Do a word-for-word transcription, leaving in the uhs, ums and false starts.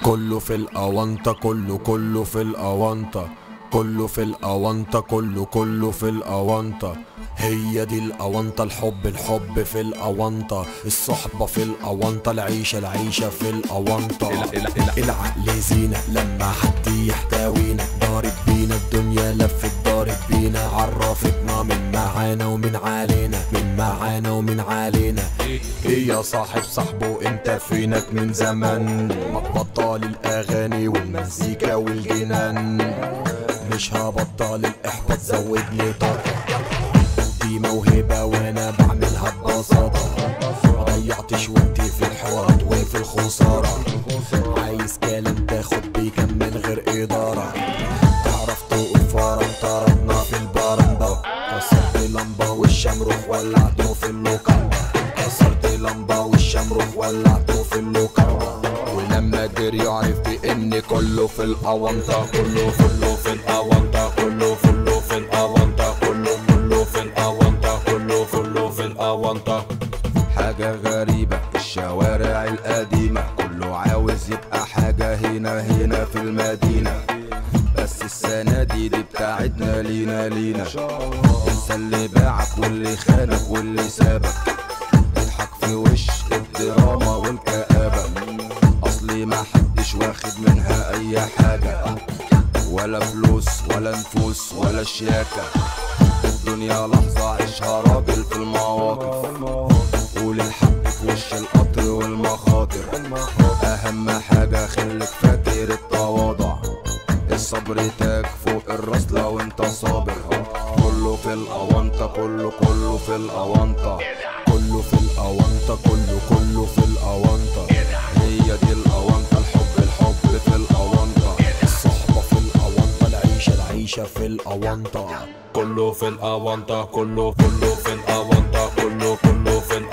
كله في الأونطة، كله كله في الأونطة، كله في الأونطة، كله كله في الأونطة. هي دي الأونطة، الحب الحب في الأونطة، الصحبة في الأونطة، العيشة العيشة في الأونطة. العقل زينة لما حد يحتوينا، ضارب بينا الدنيا لفت ضارب بينا، عرفتنا من معانا ومن علينا، من معانا ومن علينا. ايه يا صاحب صاحبه انت فينك من زمان، ما تبطل الأغاني والمزيكا والجنان، مش هبطل الإحباط زودني طاقة، دي موهبة وانا بعملها ببساطة، مضيعتش وقتي في الحوارات وفي الخسارة، عايز كلام تاخد بيه كم من غير إدارة، تعرف تقف ورا طردنا في البرندة، كسرت لمبة والشمروخ ولعته في اللوكاندا، كسرت لمبة والشمروخ ولعته في اللوكاندا. ولما جري عرف بإن كله في الأونطة، كله كله في الأونطة، كله كله في الأونطة، كله كله في الأونطة، كله كله في الأونطة. حاجة غريبة الشوارع القديمة، كله عاوز يبقى حاجة هنا هنا في المدينة، بس السنة دي دي بتاعتنا لينا لينا. انسى اللي باعك واللي خانك واللي سابك، اضحك في وش الدراما والكآبة، اصلي ما حدش واخد منها اي حاجة، ولا فلوس ولا نفوس ولا شياكة، الدنيا لحظة عيشها راجل في المواقف، قول الحق في وش القطر والمخاطر، اهم حاجة خليك فاكر التواضع، الصبر تاج فوق الراس لو انت صابر. كله في الأونطة، كله كله في الأونطة، كله في الأونطة، كله كله في الأونطة. هي دي الأونطة، الحب الحب في الأونطة، الصحبة في الأونطة، العيشة العيشة في الأونطة. كله في الأونطة، كله كله في الأونطة، كله كله في الأونطة.